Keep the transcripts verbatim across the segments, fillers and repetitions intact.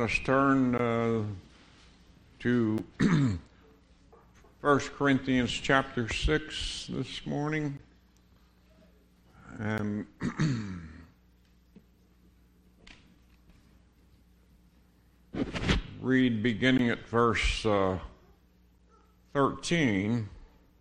Let's turn uh, to First Corinthians chapter six this morning. And read beginning at verse uh, thirteen,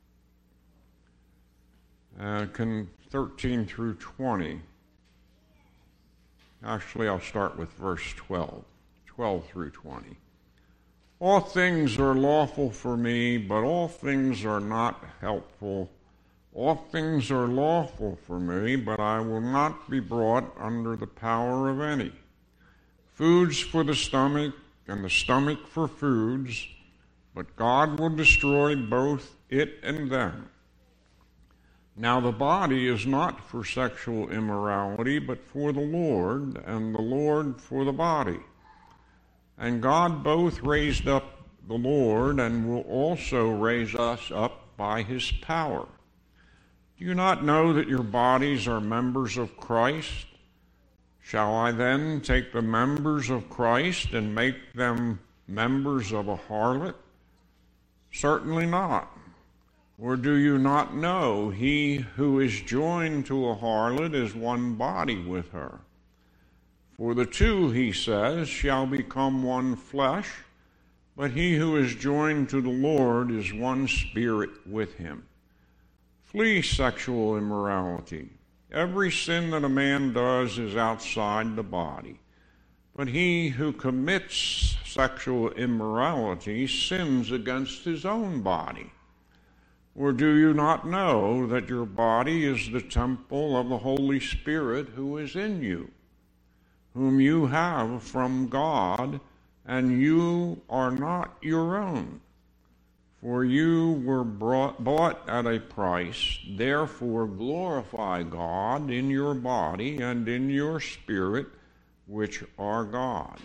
uh, can thirteen through twenty. Actually, I'll start with verse twelve, twelve through twenty. All things are lawful for me, but all things are not helpful. All things are lawful for me, but I will not be brought under the power of any. Foods for the stomach, and the stomach for foods, but God will destroy both it and them. Now the body is not for sexual immorality, but for the Lord, and the Lord for the body. And God both raised up the Lord, and will also raise us up by his power. Do you not know that your bodies are members of Christ? Shall I then take the members of Christ and make them members of a harlot? Certainly not. Or do you not know he who is joined to a harlot is one body with her? For the two, he says, shall become one flesh, but he who is joined to the Lord is one spirit with him. Flee sexual immorality. Every sin that a man does is outside the body, but he who commits sexual immorality sins against his own body. Or do you not know that your body is the temple of the Holy Spirit who is in you, whom you have from God, and you are not your own? For you were brought, bought at a price. Therefore glorify God in your body and in your spirit, which are God's.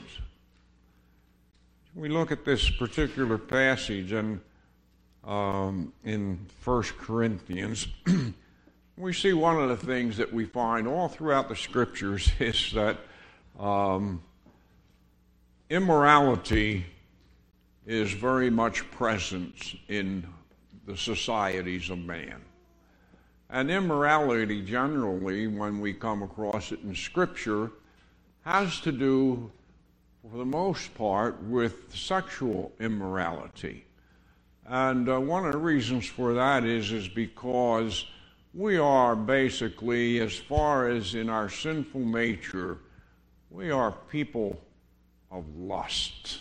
We look at this particular passage and um, in First Corinthians, we see one of the things that we find all throughout the Scriptures is that um, immorality is very much present in the societies of man. And immorality generally, when we come across it in Scripture, has to do, for the most part, with sexual immorality. And uh, one of the reasons for that is, is because we are basically, as far as in our sinful nature, we are people of lust.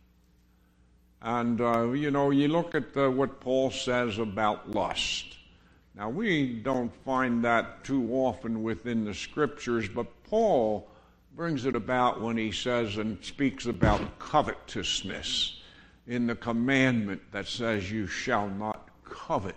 And, uh, you know, you look at uh, what Paul says about lust. Now, we don't find that too often within the Scriptures, but Paul brings it about when he says and speaks about covetousness in the commandment that says you shall not covet.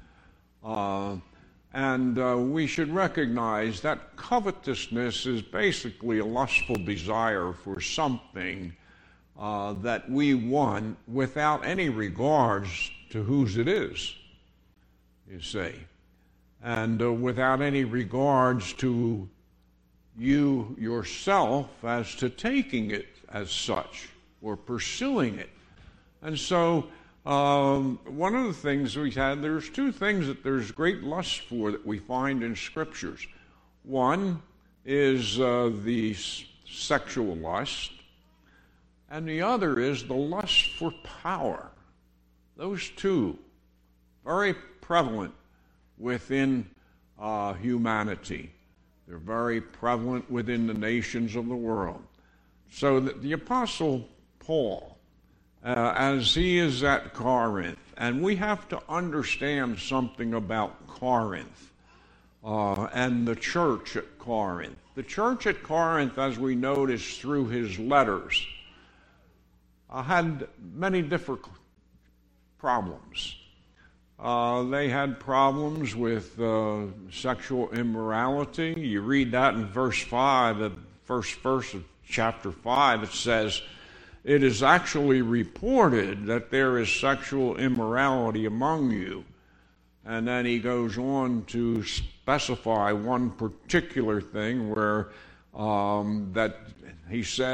Uh, and uh, we should recognize that covetousness is basically a lustful desire for something uh, that we want without any regards to whose it is, you see, and uh, without any regards to you yourself as to taking it as such or pursuing it. And so um, one of the things we had, there's two things that there's great lust for that we find in Scriptures. One is uh, the s- sexual lust, and the other is the lust for power. Those two, very prevalent within uh, humanity. They're very prevalent within the nations of the world. So that the Apostle Paul, uh, as he is at Corinth, and we have to understand something about Corinth uh, and the church at Corinth. The church at Corinth, as we notice through his letters, uh, had many different problems. Uh, they had problems with uh, sexual immorality. You read that in verse five, the first verse of chapter five, it says, "It is actually reported that there is sexual immorality among you." And then he goes on to specify one particular thing where um, that he says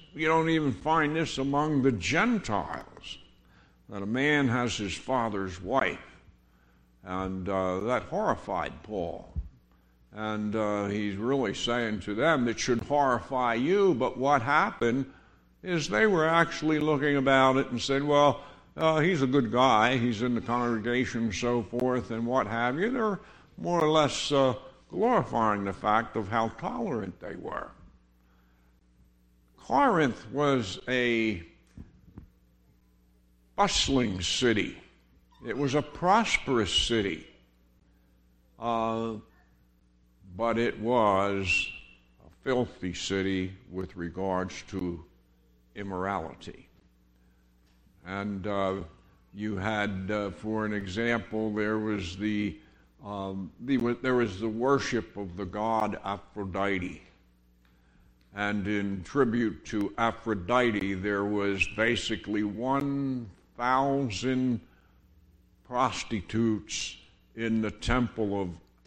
you don't even find this among the Gentiles, that a man has his father's wife. And uh, that horrified Paul. And uh, he's really saying to them, it should horrify you, but what happened is they were actually looking about it and said, well, uh, he's a good guy, he's in the congregation and so forth, and what have you. They're more or less uh, glorifying the fact of how tolerant they were. Corinth was a bustling city. It was a prosperous city, uh, but it was a filthy city with regards to immorality. And uh, you had, uh, for an example, there was the, um, the there was the worship of the god Aphrodite. And in tribute to Aphrodite, there was basically one thousand prostitutes in the temple of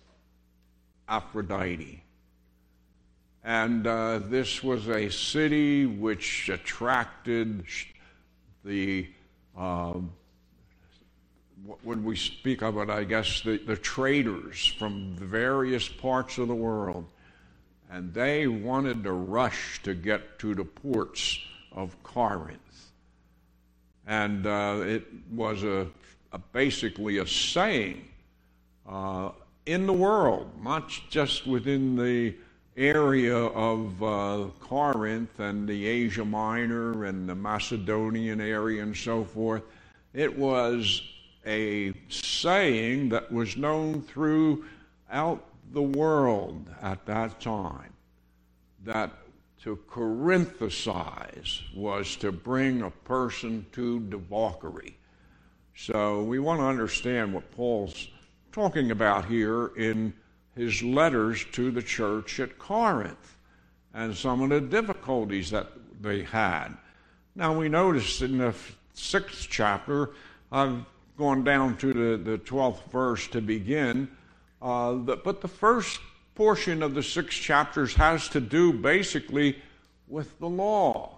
Aphrodite. And uh, this was a city which attracted the, uh, when we speak of it, I guess, the, the traders from the various parts of the world. And they wanted to rush to get to the ports of Corinth. And uh, it was a Uh, basically a saying uh, in the world, not just within the area of uh, Corinth and the Asia Minor and the Macedonian area and so forth. It was a saying that was known throughout the world at that time, that to Corinthicize was to bring a person to debauchery. So we want to understand what Paul's talking about here in his letters to the church at Corinth and some of the difficulties that they had. Now we notice in the sixth chapter, I've gone down to the, the twelfth verse to begin, uh, the, but the first portion of the six chapters has to do basically with the law.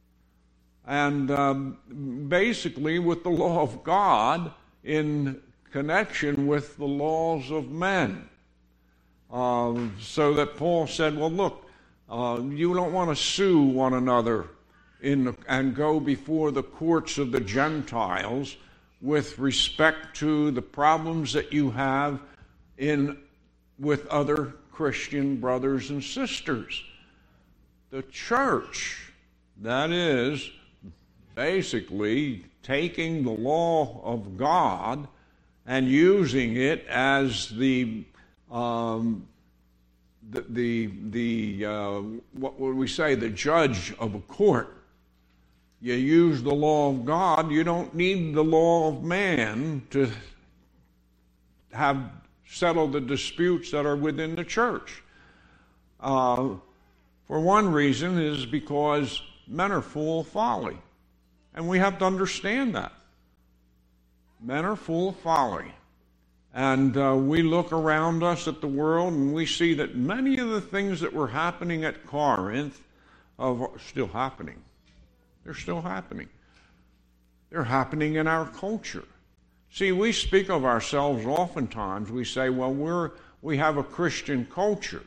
And um, basically with the law of God in connection with the laws of men. Uh, so that Paul said, well, look, uh, you don't want to sue one another in the, and go before the courts of the Gentiles with respect to the problems that you have in with other Christian brothers and sisters. The church, that is, basically taking the law of God and using it as the um, the the, the uh, what would we say, the judge of a court. You use the law of God. You don't need the law of man to have settled the disputes that are within the church. Uh, for one reason is because men are full of folly. And we have to understand that. Men are full of folly. And uh, we look around us at the world and we see that many of the things that were happening at Corinth are still happening. They're still happening. They're happening in our culture. See, we speak of ourselves oftentimes. We say, well, we're, we have a Christian culture.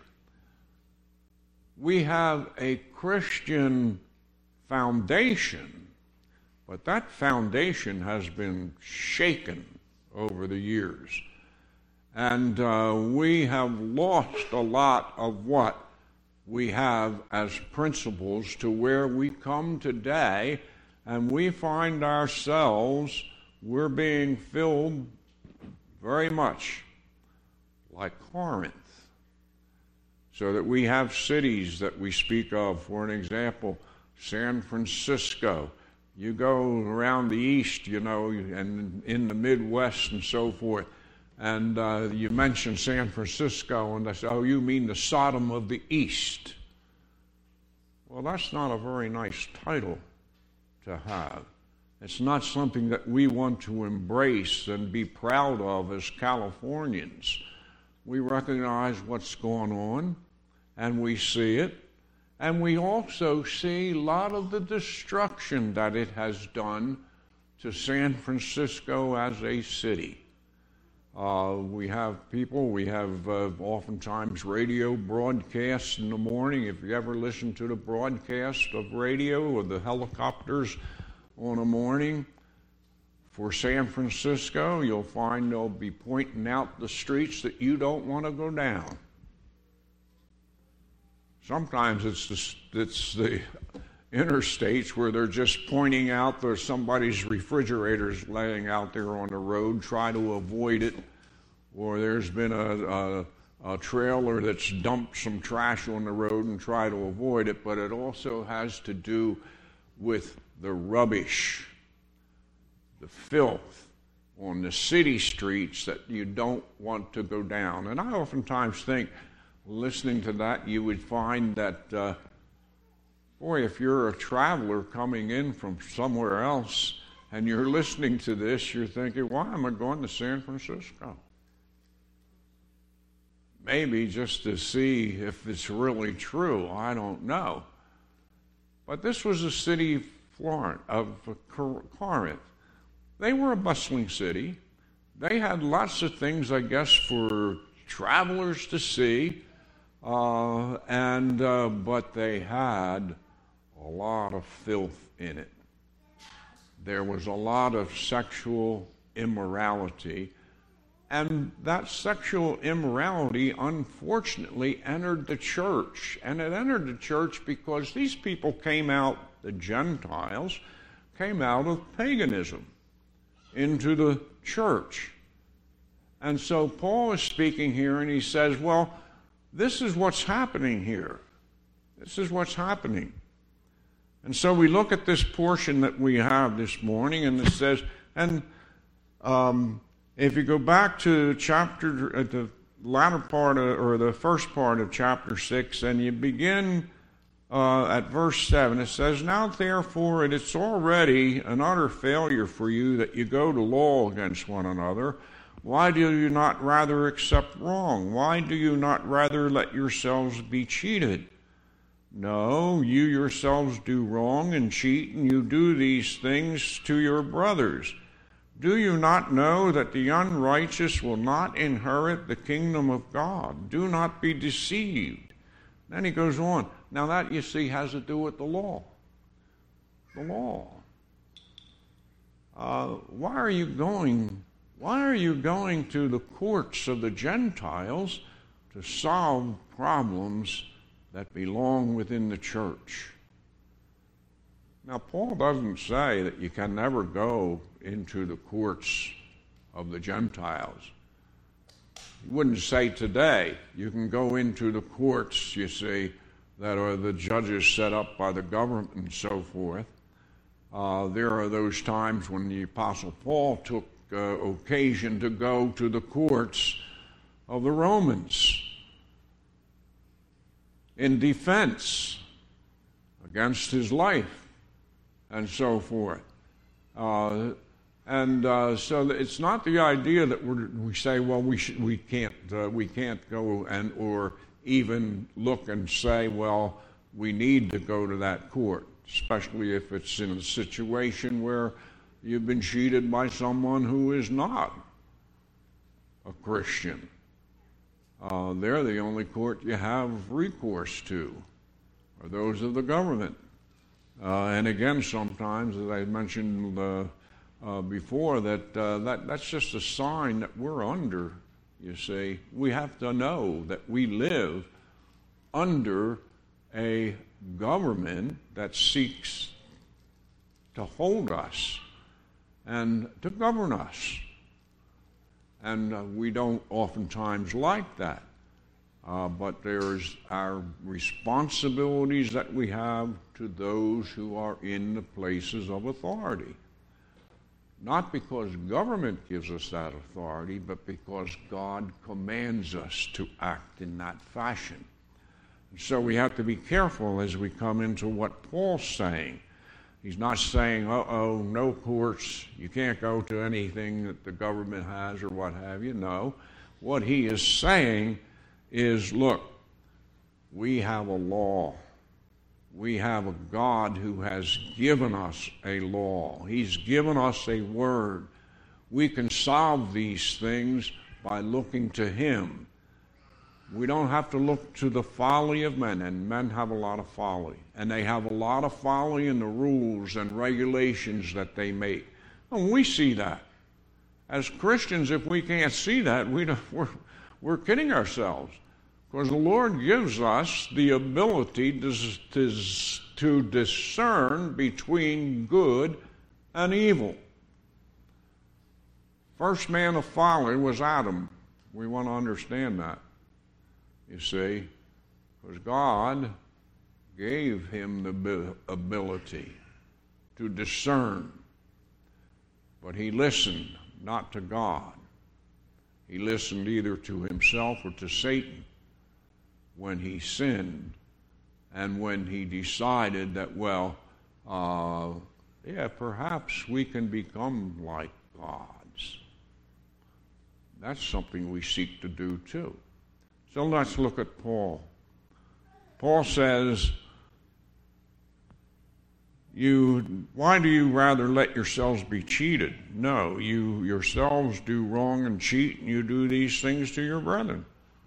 We have a Christian foundation. But that foundation has been shaken over the years. And uh, we have lost a lot of what we have as principles to where we come today, and we find ourselves, we're being filled very much like Corinth. So that we have cities that we speak of, for an example, San Francisco. You go around the east, you know, and in the Midwest and so forth, and uh, you mention San Francisco, and they say, oh, you mean the Sodom of the East. Well, that's not a very nice title to have. It's not something that we want to embrace and be proud of as Californians. We recognize what's going on, and we see it, And we also see a lot of the destruction that it has done to San Francisco as a city. Uh, we have people, we have uh, oftentimes radio broadcasts in the morning. If you ever listen to the broadcast of radio or the helicopters on a morning for San Francisco, you'll find they'll be pointing out the streets that you don't want to go down. Sometimes it's the, it's the interstates where they're just pointing out there's somebody's refrigerator's laying out there on the road, try to avoid it, or there's been a, a, a trailer that's dumped some trash on the road and try to avoid it, but it also has to do with the rubbish, the filth on the city streets that you don't want to go down. And I oftentimes think, listening to that, you would find that uh, boy, if you're a traveler coming in from somewhere else and you're listening to this, you're thinking, why am I going to San Francisco? Maybe just to see if it's really true. I don't know. But this was the city of Florence, of Corinth. They were a bustling city. They had lots of things, I guess, for travelers to see, uh, and uh, but they had a lot of filth in it. There was a lot of sexual immorality, and that sexual immorality unfortunately entered the church. And it entered the church because these people came out, the Gentiles, came out of paganism into the church. And so Paul is speaking here, and he says, well, this is what's happening here. This is what's happening. And so we look at this portion that we have this morning, and it says, and um, if you go back to chapter, at the latter part of, or the first part of chapter six, and you begin uh, at verse seven, it says, now therefore it is already an utter failure for you that you go to law against one another. Why do you not rather accept wrong? Why do you not rather let yourselves be cheated? No, you yourselves do wrong and cheat, and you do these things to your brothers. Do you not know that the unrighteous will not inherit the kingdom of God? Do not be deceived. Then he goes on. Now that, you see, has to do with the law. The law. Uh, why are you going, why are you going to the courts of the Gentiles to solve problems that belong within the church? Now, Paul doesn't say that you can never go into the courts of the Gentiles. He wouldn't say today you can go into the courts, you see, that are the judges set up by the government and so forth. Uh, there are those times when the Apostle Paul took uh, occasion to go to the courts of the Romans in defense against his life and so forth. Uh, and uh, so it's not the idea that we're, we say, well, we should, we can't uh, we can't go and or even look and say, well, we need to go to that court, especially if it's in a situation where you've been cheated by someone who is not a Christian. Uh, they're the only court you have recourse to, or those of the government. Uh, and again, sometimes, as I mentioned uh, uh, before, that, uh, that that's just a sign that we're under, you see. We have to know that we live under a government that seeks to hold us and to govern us. And uh, we don't oftentimes like that. Uh, but there's our responsibilities that we have to those who are in the places of authority. Not because government gives us that authority, but because God commands us to act in that fashion. So we have to be careful as we come into what Paul's saying. He's not saying, uh-oh, no courts, you can't go to anything that the government has or what have you. No. What he is saying is, look, we have a law We have a God who has given us a law. He's given us a word. We can solve these things by looking to Him. We don't have to look to the folly of men, and men have a lot of folly. And they have a lot of folly in the rules and regulations that they make. And we see that. As Christians, if we can't see that, we don't, we're, we're kidding ourselves. Because the Lord gives us the ability to, to, to discern between good and evil. First man of folly was Adam. We want to understand that. You see, because God gave him the ability to discern. But he listened not to God. He listened either to himself or to Satan when he sinned and when he decided that, well, uh, yeah, perhaps we can become like gods. That's something we seek to do too. So let's look at Paul. Paul says, "You, why do you rather let yourselves be cheated? No, you yourselves do wrong and cheat, and you do these things to your brethren."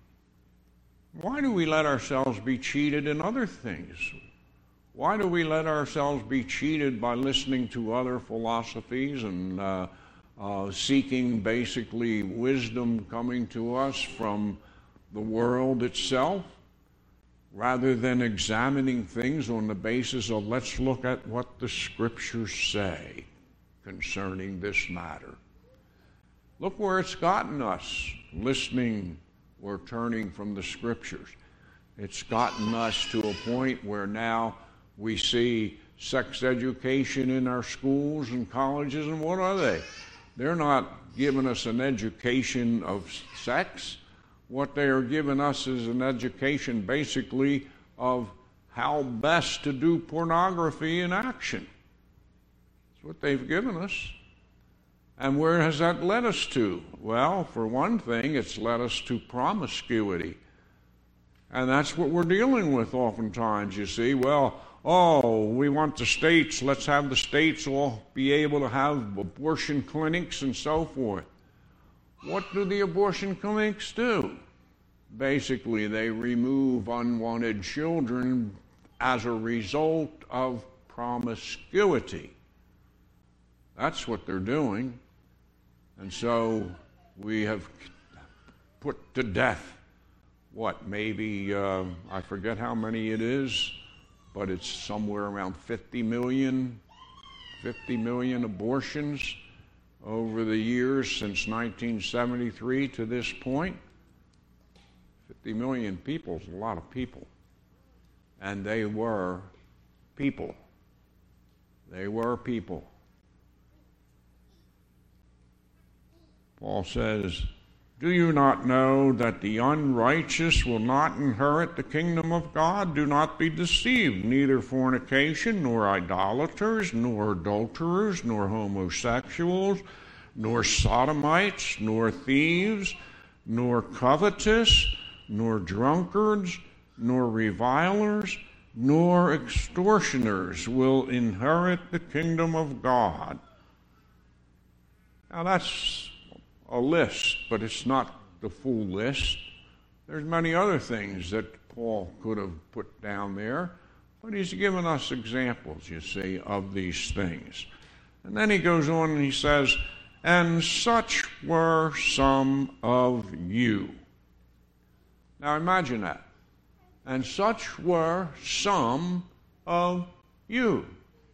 Why do we let ourselves be cheated in other things? Why do we let ourselves be cheated by listening to other philosophies and uh, uh, seeking basically wisdom coming to us from the world itself, rather than examining things on the basis of, let's look at what the Scriptures say concerning this matter? Look where it's gotten us, listening or turning from the Scriptures. It's gotten us to a point where now we see sex education in our schools and colleges, and what are they? They're not giving us an education of sex. What they are giving us is an education basically of how best to do pornography in action. That's what they've given us. And where has that led us to? Well, for one thing, it's led us to promiscuity. And that's what we're dealing with oftentimes, you see. Well, oh, we want the states, let's have the states all be able to have abortion clinics and so forth. What do the abortion clinics do? Basically, they remove unwanted children as a result of promiscuity. That's what they're doing. And so we have put to death, what, maybe, uh, I forget how many it is, but it's somewhere around fifty million, fifty million abortions over the years since nineteen seventy-three to this point. fifty million people is a lot of people. And they were people. They were people. Paul says, "Do you not know that the unrighteous will not inherit the kingdom of God? Do not be deceived. Neither fornication, nor idolaters, nor adulterers, nor homosexuals, nor sodomites, nor thieves, nor covetous, nor drunkards, nor revilers, nor extortioners will inherit the kingdom of God." Now that's a list, but it's not the full list. There's many other things that Paul could have put down there, but he's given us examples, you see, of these things. And then he goes on and he says, "And such were some of you." Now imagine that. And such were some of you.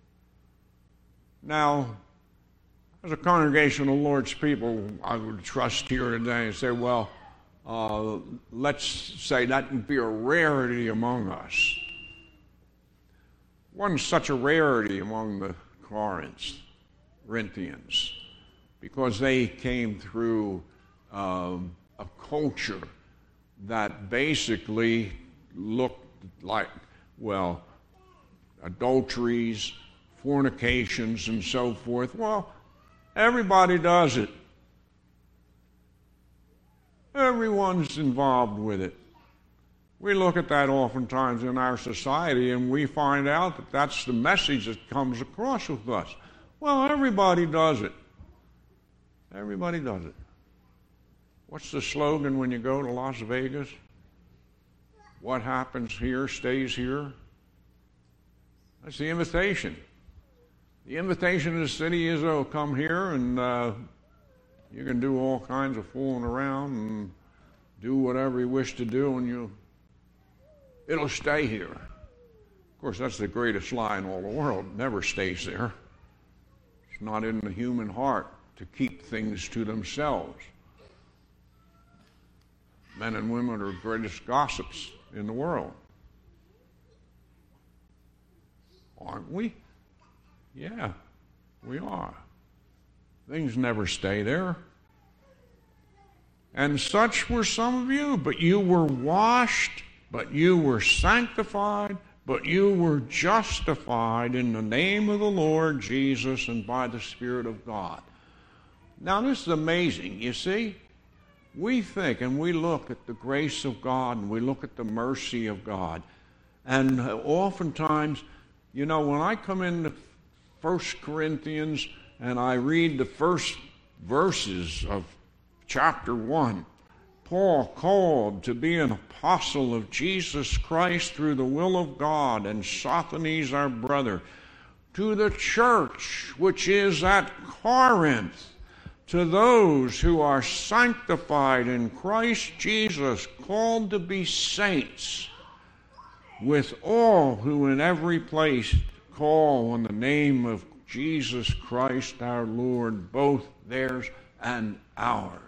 Now, as a congregation of the Lord's people, I would trust here today and say, well, uh, let's say that would be a rarity among us. Wasn't such a rarity among the Corinthians because they came through um, a culture that basically looked like, well, adulteries, fornications, and so forth. Well, everybody does it. Everyone's involved with it. We look at that oftentimes in our society, and we find out that that's the message that comes across with us. Well, everybody does it. Everybody does it. What's the slogan when you go to Las Vegas? What happens here stays here. That's the invitation. The invitation to the city is, oh, come here and uh, you can do all kinds of fooling around and do whatever you wish to do, and you it'll stay here. Of course, that's the greatest lie in all the world. It never stays there. It's not in the human heart to keep things to themselves. Men and women are the greatest gossips in the world. Aren't we? Yeah, we are. Things never stay there. And such were some of you, but you were washed, but you were sanctified, but you were justified in the name of the Lord Jesus and by the Spirit of God. Now this is amazing, you see. We think and we look at the grace of God and we look at the mercy of God. And oftentimes, you know, when I come into First Corinthians and I read the first verses of chapter one, Paul, called to be an apostle of Jesus Christ through the will of God, and Sosthenes our brother, to the church which is at Corinth, to those who are sanctified in Christ Jesus, called to be saints, with all who in every place call on the name of Jesus Christ our Lord, both theirs and ours.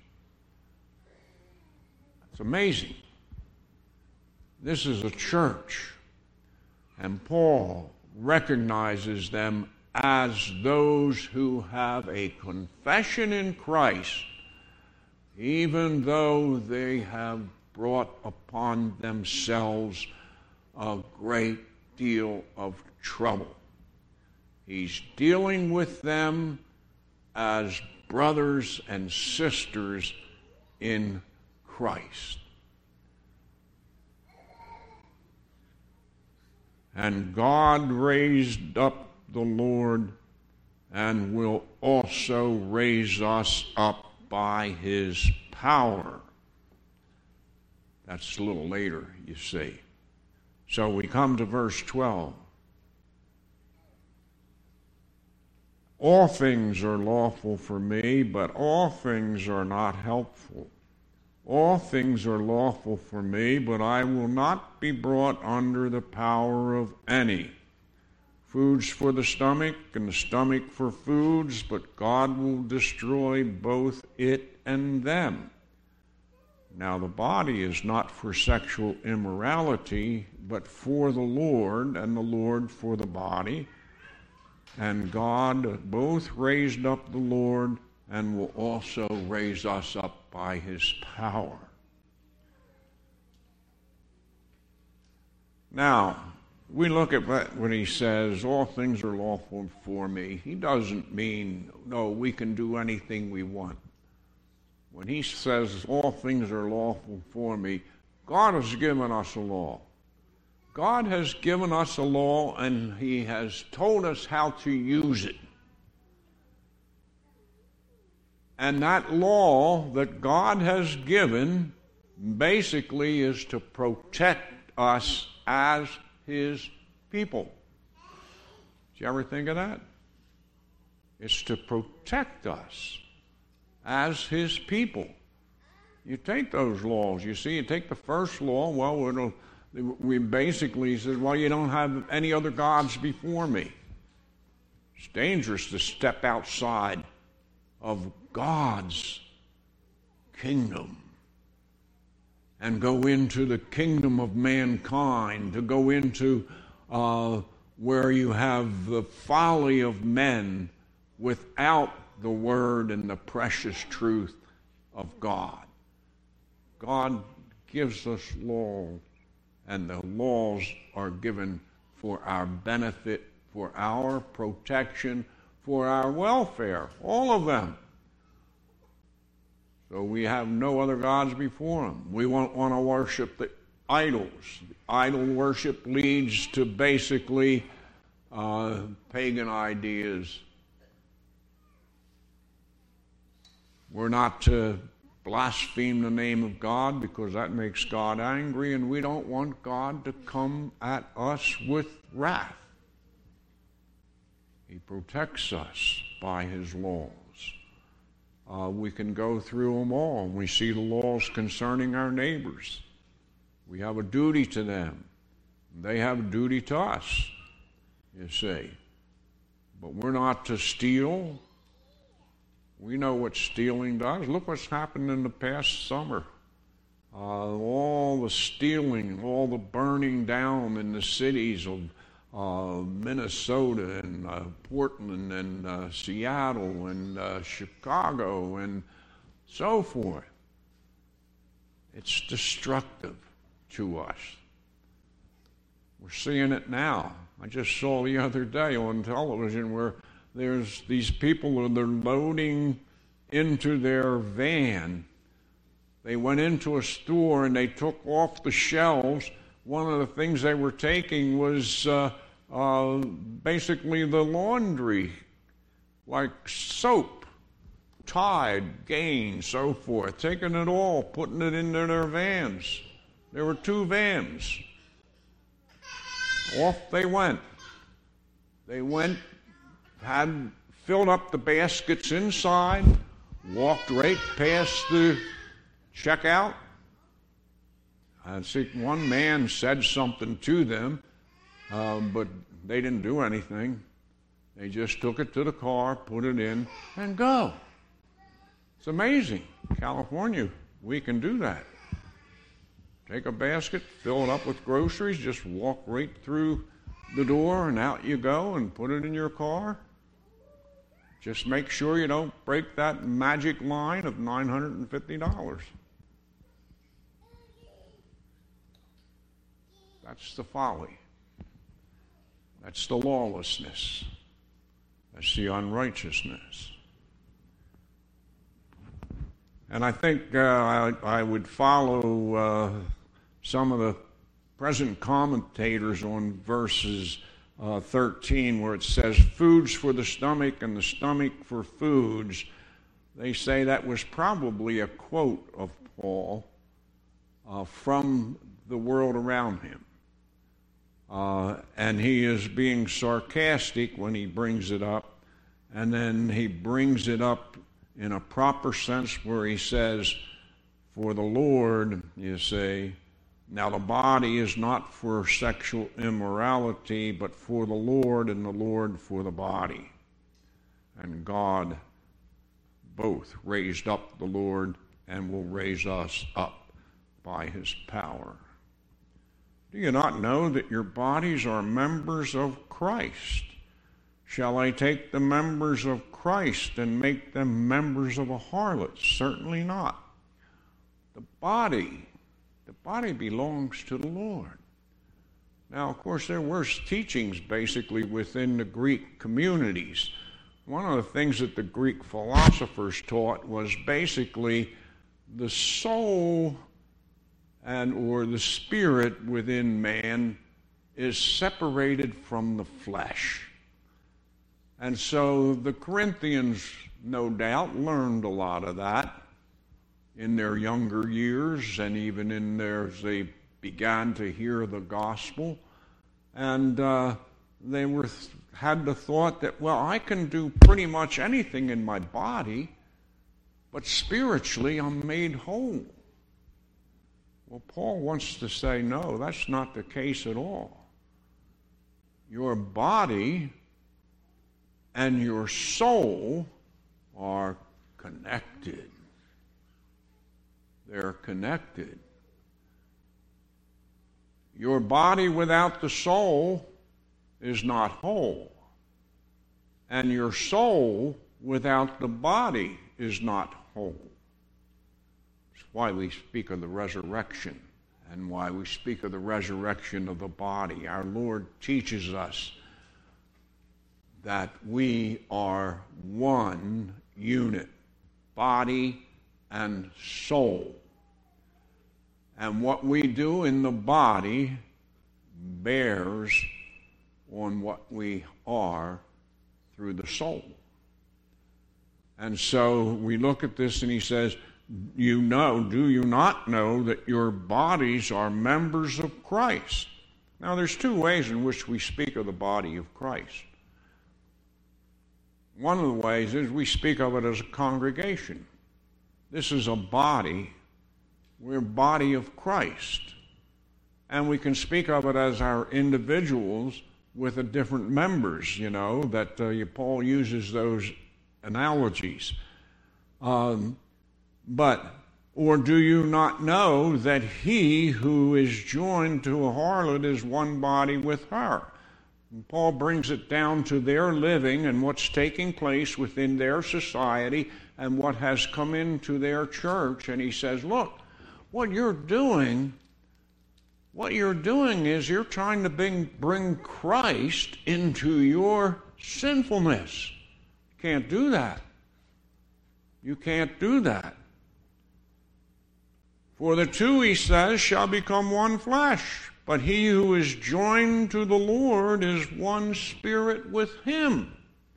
It's amazing. This is a church, and Paul recognizes them as those who have a confession in Christ, even though they have brought upon themselves a great deal of trouble. He's dealing with them as brothers and sisters in Christ. And God raised up the Lord and will also raise us up by his power. That's a little later, you see. So we come to verse twelve. All things are lawful for me, but all things are not helpful. All things are lawful for me, but I will not be brought under the power of any. Food's for the stomach, and the stomach for foods, but God will destroy both it and them. Now the body is not for sexual immorality, but for the Lord, and the Lord for the body. And God both raised up the Lord and will also raise us up by his power. Now, we look at when he says, all things are lawful for me. He doesn't mean, no, we can do anything we want. When he says, all things are lawful for me, God has given us a law. God has given us a law, and he has told us how to use it. And that law that God has given basically is to protect us as his people. Did you ever think of that? It's to protect us as his people. You take those laws, you see, you take the first law, well, it'll, we basically said, well, you don't have any other gods before me. It's dangerous to step outside of God's kingdom and go into the kingdom of mankind, to go into uh, where you have the folly of men without the word and the precious truth of God. God gives us laws, and the laws are given for our benefit, for our protection, for our welfare, all of them. So we have no other gods before him. We won't want to worship the idols. Idol worship leads to basically uh, pagan ideas. We're not to blaspheme the name of God because that makes God angry, and we don't want God to come at us with wrath. He protects us by his laws. Uh, we can go through them all, and we see the laws concerning our neighbors. We have a duty to them. They have a duty to us, you see. But we're not to steal. We know what stealing does. Look what's happened in the past summer. Uh, all the stealing, all the burning down in the cities of uh, Minnesota and uh, Portland and uh, Seattle and uh, Chicago and so forth. It's destructive to us. We're seeing it now. I just saw the other day on television where there's these people that are loading into their van. They went into a store and they took off the shelves. One of the things they were taking was uh, uh, basically the laundry, like soap, Tide, Gain, so forth, taking it all, putting it into their vans. There were two vans. Off they went. They went, had filled up the baskets inside, walked right past the checkout. I see one man said something to them, uh, but they didn't do anything. They just took it to the car, put it in, and go. It's amazing. California, we can do that. Take a basket, fill it up with groceries, just walk right through the door and out you go and put it in your car. Just make sure you don't break that magic line of nine hundred fifty dollars. That's the folly. That's the lawlessness. That's the unrighteousness. And I think uh, I, I would follow uh, some of the present commentators on verses uh, thirteen, where it says, foods for the stomach and the stomach for foods. They say that was probably a quote of Paul uh, from the world around him. Uh, and he is being sarcastic when he brings it up, and then he brings it up in a proper sense where he says, for the Lord, you say, now the body is not for sexual immorality, but for the Lord, and the Lord for the body. And God both raised up the Lord and will raise us up by his power. Do you not know that your bodies are members of Christ? Shall I take the members of Christ and make them members of a harlot? Certainly not. The body, the body belongs to the Lord. Now, of course, there were teachings basically within the Greek communities. One of the things that the Greek philosophers taught was basically the soul and or the spirit within man is separated from the flesh. And so the Corinthians, no doubt, learned a lot of that in their younger years and even in their, as they began to hear the gospel. And uh, they were had the thought that, well, I can do pretty much anything in my body, but spiritually I'm made whole. Well, Paul wants to say, no, that's not the case at all. Your body and your soul are connected. They're connected. Your body without the soul is not whole. And your soul without the body is not whole. That's why we speak of the resurrection and why we speak of the resurrection of the body. Our Lord teaches us that we are one unit, body and soul. And what we do in the body bears on what we are through the soul. And so we look at this and he says, you know, do you not know that your bodies are members of Christ? Now there's two ways in which we speak of the body of Christ. One of the ways is we speak of it as a congregation. This is a body. We're a body of Christ. And we can speak of it as our individuals with the different members, you know, that uh, Paul uses those analogies. Um, but, or do you not know that he who is joined to a harlot is one body with her? And Paul brings it down to their living and what's taking place within their society and what has come into their church. And he says, look, what you're doing, what you're doing is you're trying to bring, bring Christ into your sinfulness. You can't do that. You can't do that. For the two, he says, shall become one flesh. But he who is joined to the Lord is one spirit with him.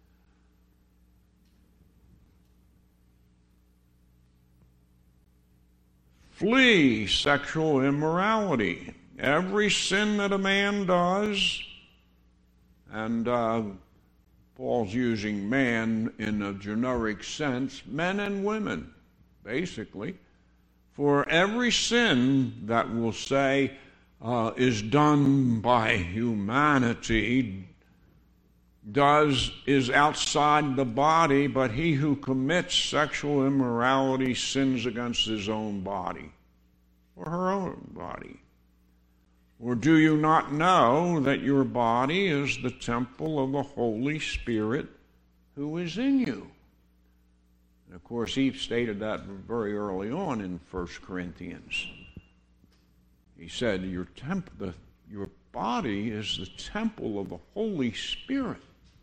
Flee sexual immorality. Every sin that a man does, and uh, Paul's using man in a generic sense, men and women, basically. For every sin that we'll say uh, is done by humanity does is outside the body, but he who commits sexual immorality sins against his own body or her own body. Or do you not know that your body is the temple of the Holy Spirit who is in you? And of course, he stated that very early on in First Corinthians. He said, your, temp- the, your body is the temple of the Holy Spirit.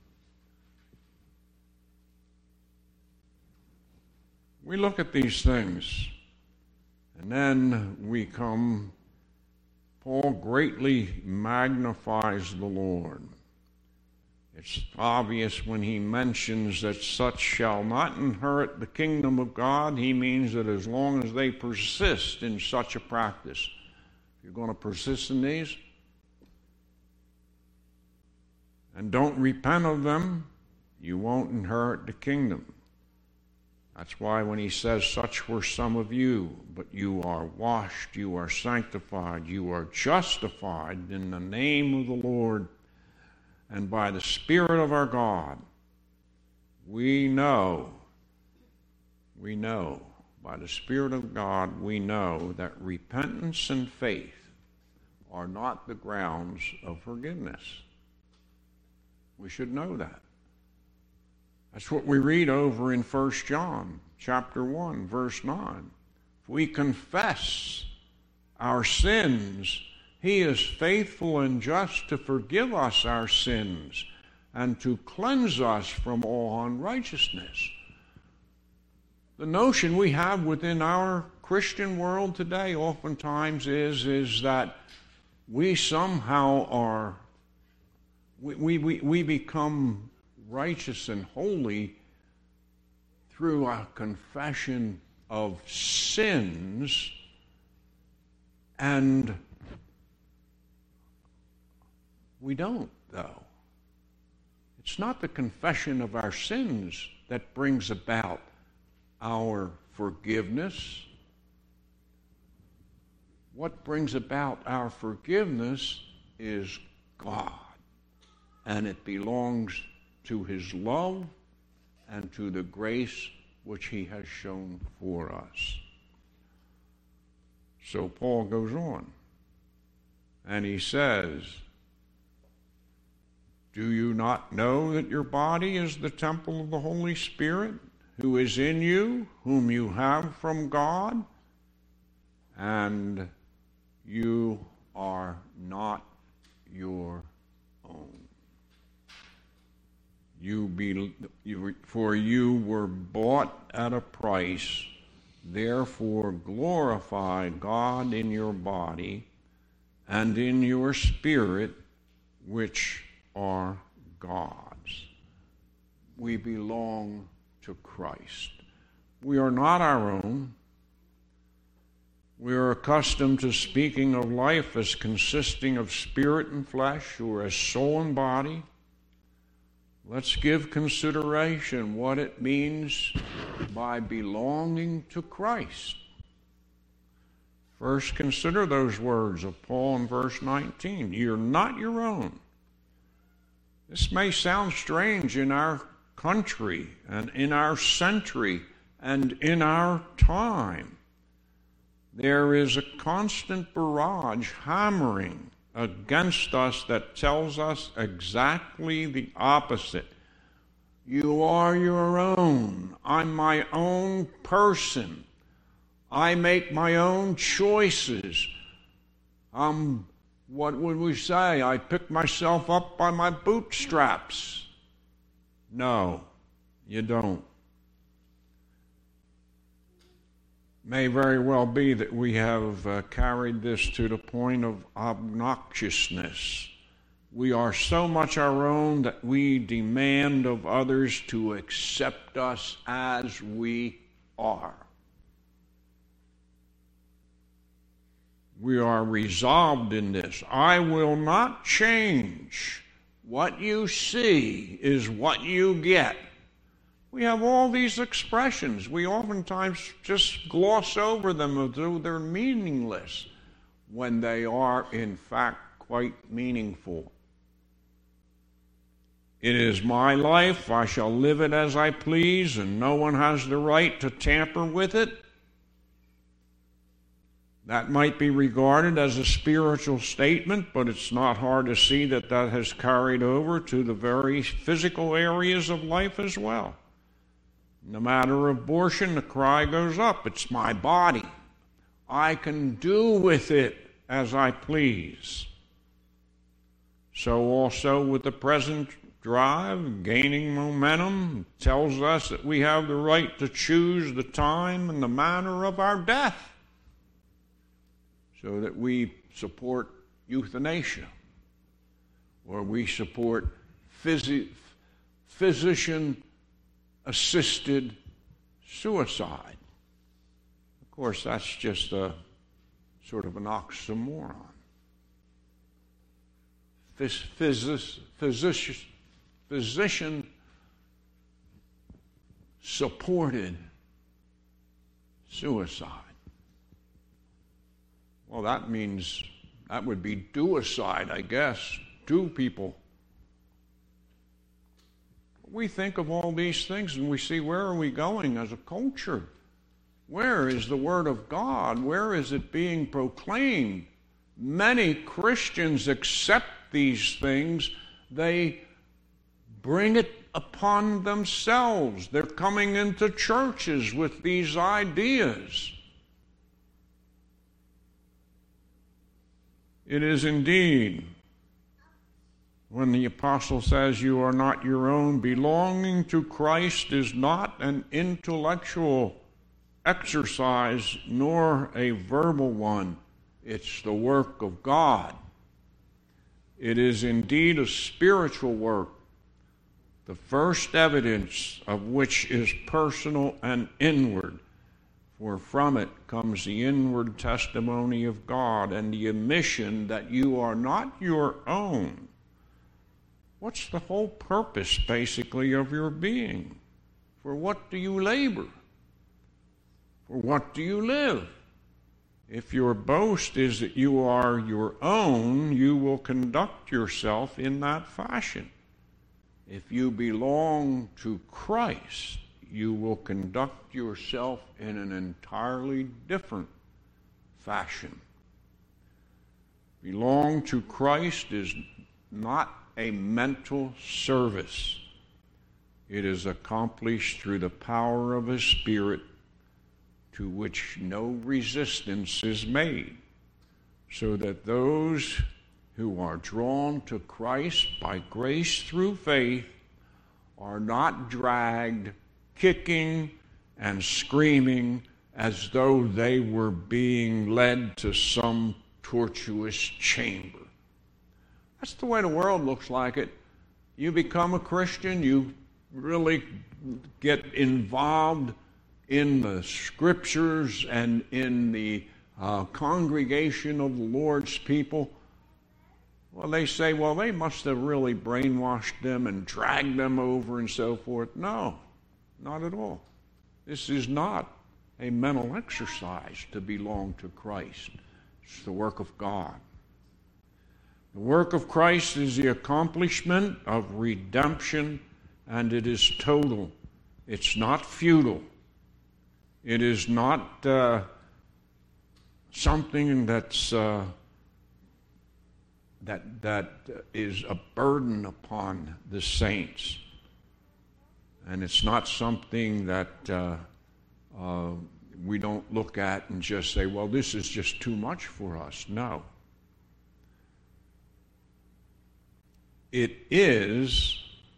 We look at these things, and then we come, Paul greatly magnifies the Lord. It's obvious when he mentions that such shall not inherit the kingdom of God. He means that as long as they persist in such a practice, if you're going to persist in these and don't repent of them, you won't inherit the kingdom. That's why when he says, such were some of you, but you are washed, you are sanctified, you are justified in the name of the Lord and by the Spirit of our God. We know, we know, by the Spirit of God, we know that repentance and faith are not the grounds of forgiveness. We should know that. That's what we read over in First John chapter one, verse nine. If we confess our sins, he is faithful and just to forgive us our sins and to cleanse us from all unrighteousness. The notion we have within our Christian world today oftentimes is, is that we somehow are, we, we, we become righteous and holy through a confession of sins, and we don't, though. It's not the confession of our sins that brings about our forgiveness. What brings about our forgiveness is God, and it belongs to his love and to the grace which he has shown for us. So Paul goes on, and he says, do you not know that your body is the temple of the Holy Spirit who is in you, whom you have from God, and you are not your own? You be, you, for you were bought at a price. Therefore glorify God in your body and in your spirit, which are God's. We belong to Christ. We are not our own. We are accustomed to speaking of life as consisting of spirit and flesh, or as soul and body. Let's give consideration what it means by belonging to Christ. First, consider those words of Paul in verse nineteen. You're not your own. This may sound strange in our country and in our century and in our time. There is a constant barrage hammering against us that tells us exactly the opposite. You are your own. I'm my own person. I make my own choices. Um, what would we say? I pick myself up by my bootstraps. No, you don't. May very well be that we have uh, carried this to the point of obnoxiousness. We are so much our own that we demand of others to accept us as we are. We are resolved in this. I will not change. What you see is what you get. We have all these expressions. We oftentimes just gloss over them as though they're meaningless, when they are, in fact, quite meaningful. It is my life. I shall live it as I please, and no one has the right to tamper with it. That might be regarded as a spiritual statement, but it's not hard to see that that has carried over to the very physical areas of life as well. In the matter of abortion, the cry goes up, it's my body. I can do with it as I please. So also with the present drive, gaining momentum, tells us that we have the right to choose the time and the manner of our death, so that we support euthanasia, or we support phys- physician-assisted suicide. Of course, that's just a sort of an oxymoron. Phys- phys- physician, physician-supported suicide. Well, that means that would be doicide, I guess. Do people. We think of all these things and we see, where are we going as a culture? Where is the Word of God? Where is it being proclaimed? Many Christians accept these things. They bring it upon themselves. They're coming into churches with these ideas. It is indeed, when the apostle says you are not your own, belonging to Christ is not an intellectual exercise nor a verbal one. It's the work of God. It is indeed a spiritual work, the first evidence of which is personal and inward. For from it comes the inward testimony of God and the admission that you are not your own. What's the whole purpose, basically, of your being? For what do you labor? For what do you live? If your boast is that you are your own, you will conduct yourself in that fashion. If you belong to Christ, you will conduct yourself in an entirely different fashion. Belong to Christ is not a mental service. It is accomplished through the power of His Spirit, to which no resistance is made, so that those who are drawn to Christ by grace through faith are not dragged kicking and screaming as though they were being led to some tortuous chamber. That's the way the world looks like it. You become a Christian, you really get involved in the Scriptures and in the uh, congregation of the Lord's people. Well, they say, well, they must have really brainwashed them and dragged them over and so forth. No, not at all. This is not a mental exercise to belong to Christ. It's the work of God. The work of Christ is the accomplishment of redemption, and it is total. It's not futile. It is not uh, something that's uh, that that is a burden upon the saints, and it's not something that uh, uh, we don't look at and just say, "Well, this is just too much for us." No. It is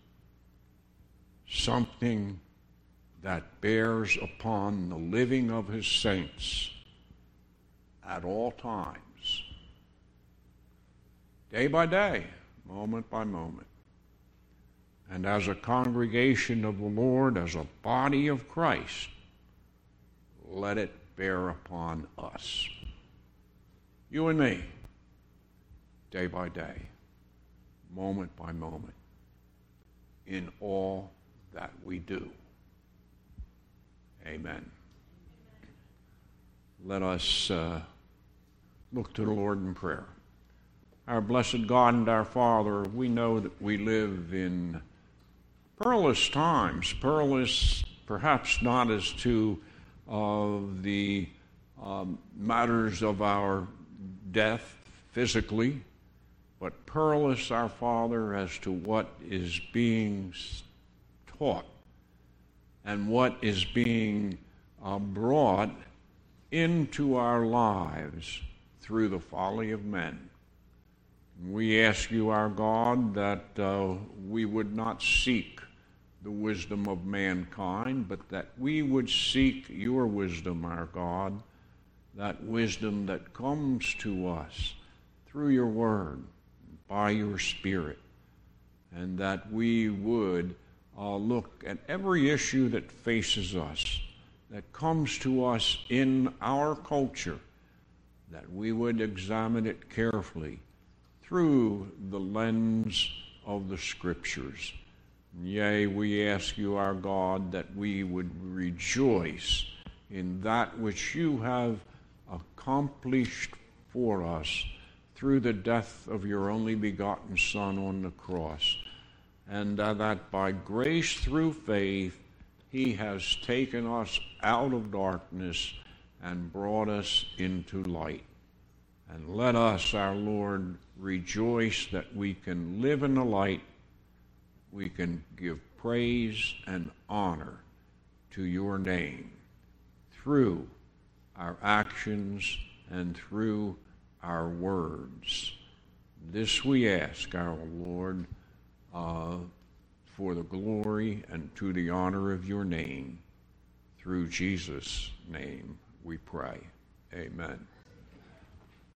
something that bears upon the living of his saints at all times, day by day, moment by moment. And as a congregation of the Lord, as a body of Christ, let it bear upon us. You and me, day by day, moment by moment, in all that we do. Amen. Let us uh, look to the Lord in prayer. Our blessed God and our Father, we know that we live in perilous times, perilous perhaps not as to uh, the um, matters of our death physically, but perilous, our Father, as to what is being taught and what is being uh, brought into our lives through the folly of men. We ask you, our God, that uh, we would not seek the wisdom of mankind, but that we would seek your wisdom, our God, that wisdom that comes to us through your word, by your Spirit, and that we would uh, look at every issue that faces us, that comes to us in our culture, that we would examine it carefully through the lens of the Scriptures. Yea, we ask you, our God, that we would rejoice in that which you have accomplished for us through the death of your only begotten Son on the cross, and uh, that by grace through faith he has taken us out of darkness and brought us into light. And let us, our Lord, rejoice that we can live in the light, we can give praise and honor to your name through our actions and through our words. This we ask, our Lord, uh, for the glory and to the honor of your name. Through Jesus' name we pray. Amen.